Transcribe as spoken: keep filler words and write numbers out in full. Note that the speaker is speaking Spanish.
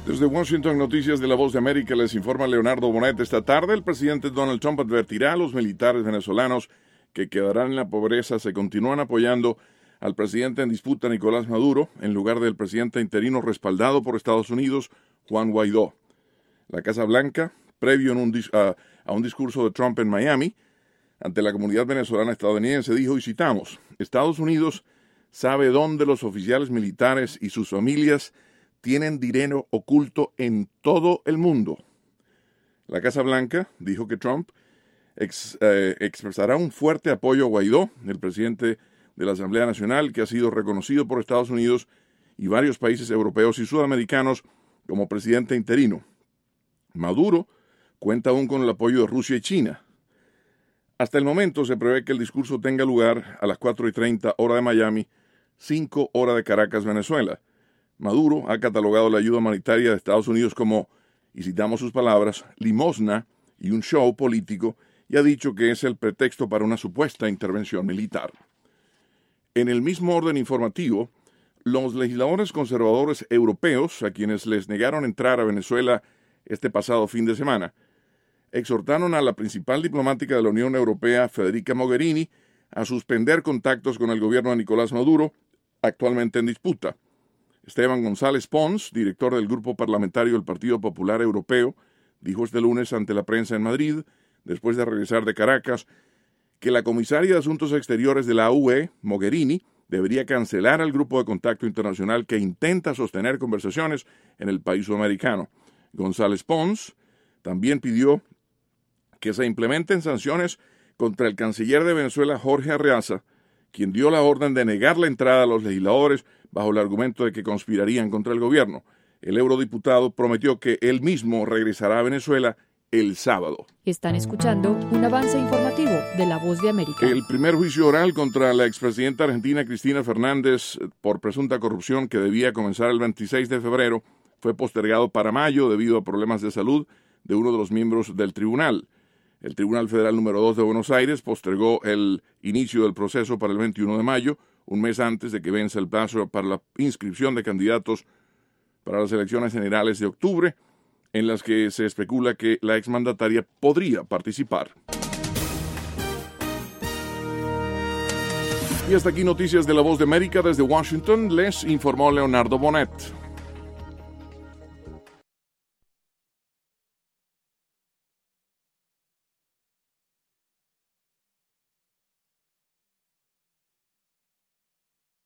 Desde Washington, Noticias de la Voz de América, les informa Leonardo Bonet. Esta tarde, el presidente Donald Trump advertirá a los militares venezolanos que quedarán en la pobreza se continúan apoyando al presidente en disputa, Nicolás Maduro, en lugar del presidente interino respaldado por Estados Unidos, Juan Guaidó. La Casa Blanca, previo en un dis- a, a un discurso de Trump en Miami, ante la comunidad venezolana estadounidense, dijo, y citamos, Estados Unidos sabe dónde los oficiales militares y sus familias tienen dinero oculto en todo el mundo. La Casa Blanca dijo que Trump ex, eh, expresará un fuerte apoyo a Guaidó, el presidente de la Asamblea Nacional, que ha sido reconocido por Estados Unidos y varios países europeos y sudamericanos como presidente interino. Maduro cuenta aún con el apoyo de Rusia y China. Hasta el momento se prevé que el discurso tenga lugar a las cuatro y treinta hora de Miami, cinco hora de Caracas, Venezuela. Maduro ha catalogado la ayuda humanitaria de Estados Unidos como, y citamos sus palabras, limosna y un show político, y ha dicho que es el pretexto para una supuesta intervención militar. En el mismo orden informativo, los legisladores conservadores europeos, a quienes les negaron entrar a Venezuela este pasado fin de semana, exhortaron a la principal diplomática de la Unión Europea, Federica Mogherini, a suspender contactos con el gobierno de Nicolás Maduro, actualmente en disputa. Esteban González Pons, director del Grupo Parlamentario del Partido Popular Europeo, dijo este lunes ante la prensa en Madrid, después de regresar de Caracas, que la comisaria de Asuntos Exteriores de la U E, Mogherini, debería cancelar al grupo de contacto internacional que intenta sostener conversaciones en el país sudamericano. González Pons también pidió que se implementen sanciones contra el canciller de Venezuela, Jorge Arreaza, quien dio la orden de negar la entrada a los legisladores bajo el argumento de que conspirarían contra el gobierno. El eurodiputado prometió que él mismo regresará a Venezuela el sábado. Están escuchando un avance informativo de La Voz de América. El primer juicio oral contra la expresidenta argentina Cristina Fernández por presunta corrupción, que debía comenzar el veintiséis de febrero, fue postergado para mayo debido a problemas de salud de uno de los miembros del tribunal. El Tribunal Federal número dos de Buenos Aires postergó el inicio del proceso para el veintiuno de mayo, un mes antes de que venza el plazo para la inscripción de candidatos para las elecciones generales de octubre, en las que se especula que la exmandataria podría participar. Y hasta aquí Noticias de la Voz de América. Desde Washington les informó Leonardo Bonet.